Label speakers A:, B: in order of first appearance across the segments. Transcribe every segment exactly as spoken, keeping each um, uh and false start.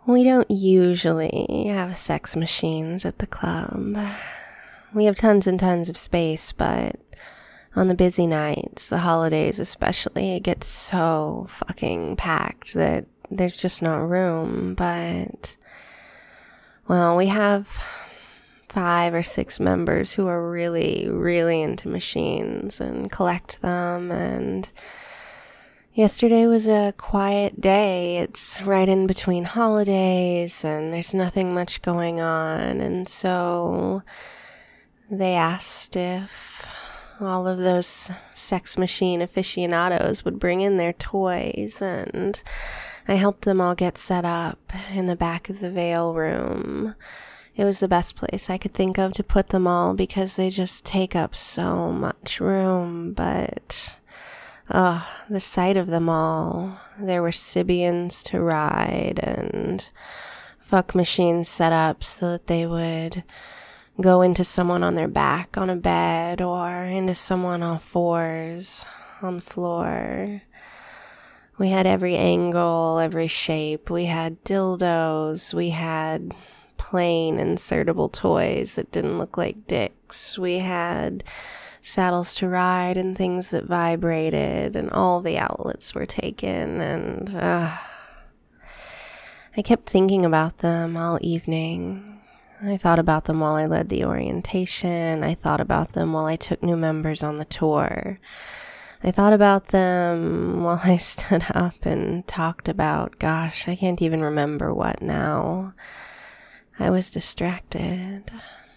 A: We don't usually have sex machines at the club. We have tons and tons of space, but on the busy nights, the holidays especially, it gets so fucking packed that there's just no room. But, well, we have five or six members who are really, really into machines and collect them, and yesterday was a quiet day. It's right in between holidays and there's nothing much going on. And so they asked if all of those sex machine aficionados would bring in their toys. And I helped them all get set up in the back of the Veil room. It was the best place I could think of to put them all because they just take up so much room. But oh, the sight of them all. There were Sybians to ride and fuck machines set up so that they would go into someone on their back on a bed or into someone on fours on the floor. We had every angle, every shape. We had dildos. We had plain insertable toys that didn't look like dicks. We had saddles to ride and things that vibrated, and all the outlets were taken. And uh, I kept thinking about them all evening. I thought about them while I led the orientation. I thought about them while I took new members on the tour. I thought about them while I stood up and talked about, gosh, I can't even remember what now. I was distracted.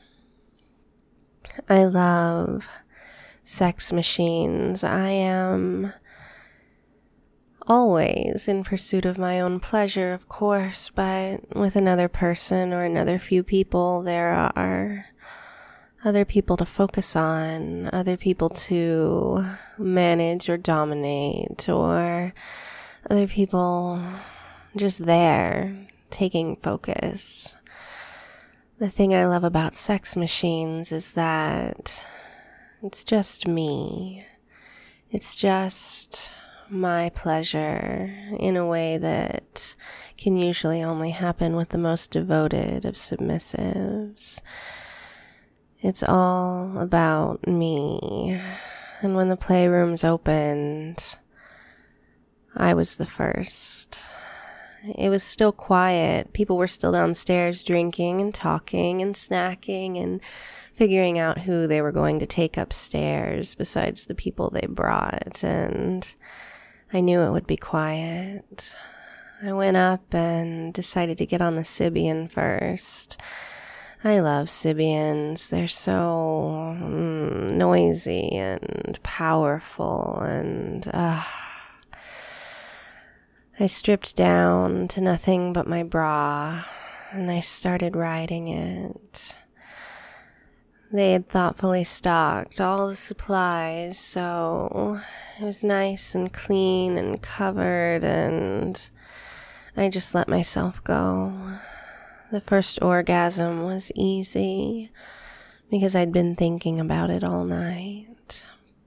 A: I love sex machines. I am always in pursuit of my own pleasure, of course, but with another person or another few people, there are other people to focus on, other people to manage or dominate, or other people just there taking focus. The thing I love about sex machines is that it's just me. It's just my pleasure in a way that can usually only happen with the most devoted of submissives. It's all about me. And when the playrooms opened, I was the first. It was still quiet. People were still downstairs drinking and talking and snacking and figuring out who they were going to take upstairs besides the people they brought. And I knew it would be quiet. I went up and decided to get on the Sybian first. I love Sybians. They're so mm, noisy and powerful, and uh, I stripped down to nothing but my bra, and I started riding it. They had thoughtfully stocked all the supplies, so it was nice and clean and covered, and I just let myself go. The first orgasm was easy because I'd been thinking about it all night.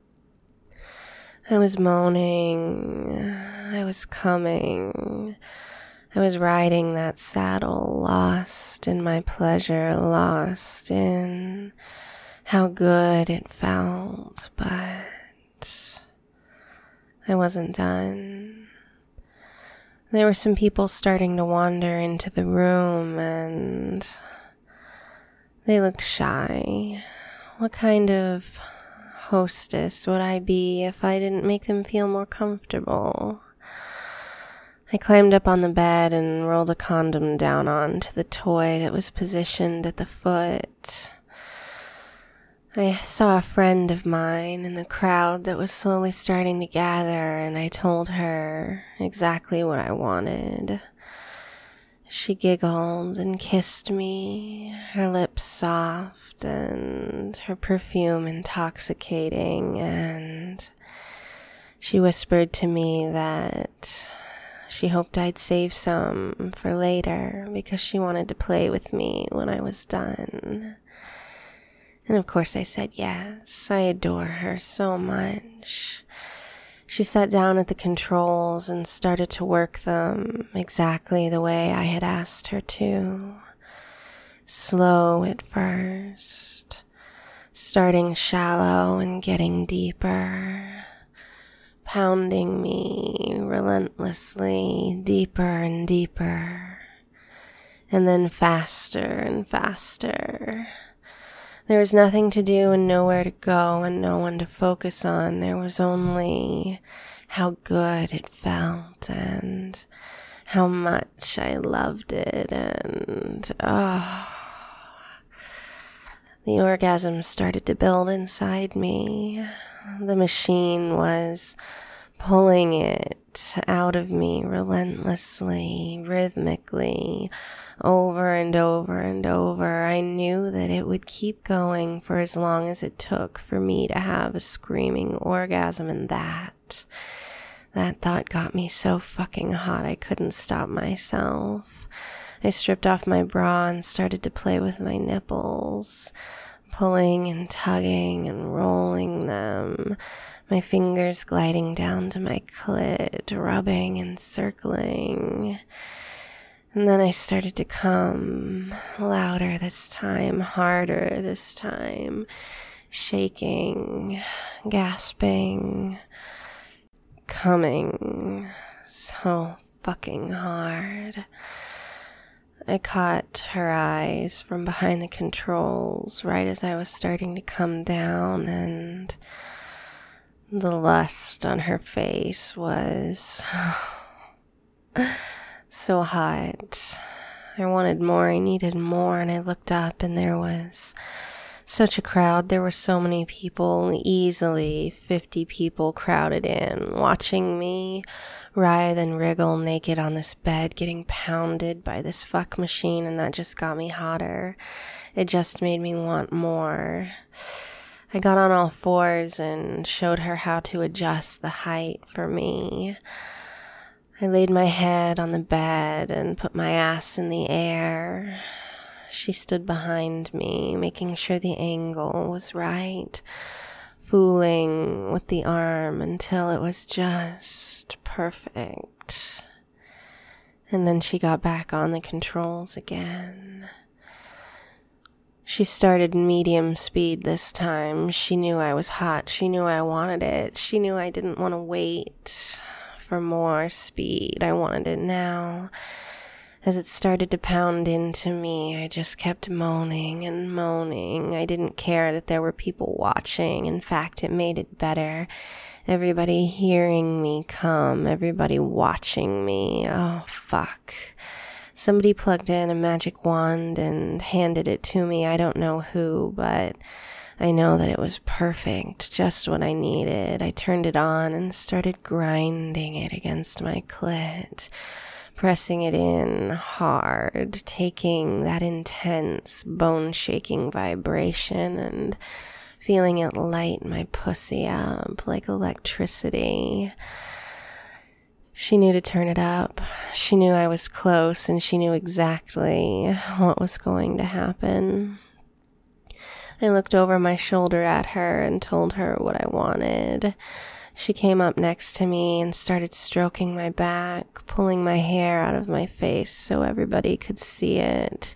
A: I was moaning, I was coming, I was riding that saddle, lost in my pleasure, lost in how good it felt, but I wasn't done. There were some people starting to wander into the room, and they looked shy. What kind of hostess would I be if I didn't make them feel more comfortable? I climbed up on the bed and rolled a condom down onto the toy that was positioned at the foot. I saw a friend of mine in the crowd that was slowly starting to gather, and I told her exactly what I wanted. She giggled and kissed me, her lips soft and her perfume intoxicating, and she whispered to me that she hoped I'd save some for later because she wanted to play with me when I was done. And of course I said yes. I adore her so much. She sat down at the controls and started to work them exactly the way I had asked her to. Slow at first, starting shallow and getting deeper, pounding me relentlessly deeper and deeper, and then faster and faster. There was nothing to do and nowhere to go and no one to focus on. There was only how good it felt and how much I loved it, and oh, the orgasm started to build inside me. The machine was pulling it out of me relentlessly, rhythmically, over and over and over. I knew that it would keep going for as long as it took for me to have a screaming orgasm, and that, that thought got me so fucking hot I couldn't stop myself. I stripped off my bra and started to play with my nipples, pulling and tugging and rolling them, my fingers gliding down to my clit, rubbing and circling. And then I started to come, louder this time, harder this time, shaking, gasping, coming so fucking hard. I caught her eyes from behind the controls right as I was starting to come down, and the lust on her face was so hot. I wanted more, I needed more, and I looked up and there was such a crowd. There were so many people, easily fifty people crowded in, watching me writhe and wriggle naked on this bed, getting pounded by this fuck machine, and that just got me hotter. It just made me want more. I got on all fours and showed her how to adjust the height for me. I laid my head on the bed and put my ass in the air. She stood behind me, making sure the angle was right, fooling with the arm until it was just perfect. And then she got back on the controls again. She started medium speed this time. She knew I was hot. She knew I wanted it. She knew I didn't want to wait for more speed. I wanted it now. As it started to pound into me, I just kept moaning and moaning. I didn't care that there were people watching. In fact, it made it better. Everybody hearing me come, everybody watching me. Oh, fuck. Somebody plugged in a magic wand and handed it to me. I don't know who, but I know that it was perfect, just what I needed. I turned it on and started grinding it against my clit, pressing it in hard, taking that intense, bone-shaking vibration and feeling it light my pussy up like electricity. She knew to turn it up. She knew I was close, and she knew exactly what was going to happen. I looked over my shoulder at her and told her what I wanted. She came up next to me and started stroking my back, pulling my hair out of my face so everybody could see it.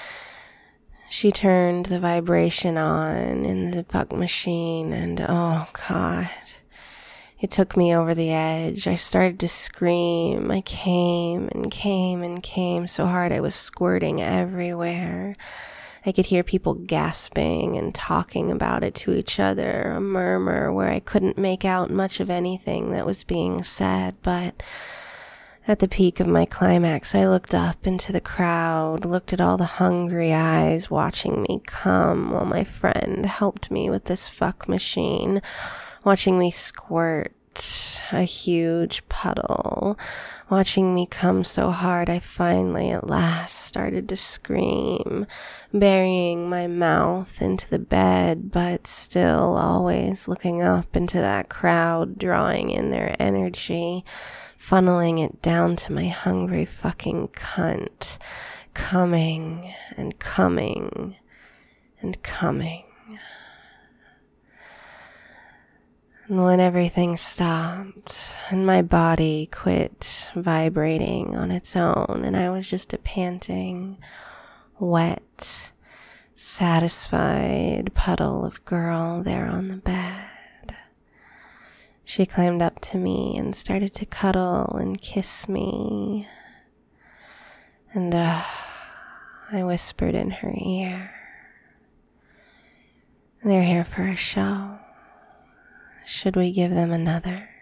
A: She turned the vibration on in the fuck machine, and oh God, it took me over the edge. I started to scream. I came and came and came so hard I was squirting everywhere. I could hear people gasping and talking about it to each other, a murmur where I couldn't make out much of anything that was being said. But at the peak of my climax, I looked up into the crowd, looked at all the hungry eyes watching me come while my friend helped me with this fuck machine, watching me squirt a huge puddle, watching me come so hard I finally at last started to scream, burying my mouth into the bed, but still always looking up into that crowd, drawing in their energy, funneling it down to my hungry fucking cunt, coming and coming and coming. And when everything stopped and my body quit vibrating on its own and I was just a panting, wet, satisfied puddle of girl there on the bed, she climbed up to me and started to cuddle and kiss me. And uh, I whispered in her ear, "They're here for a show. Should we give them another?"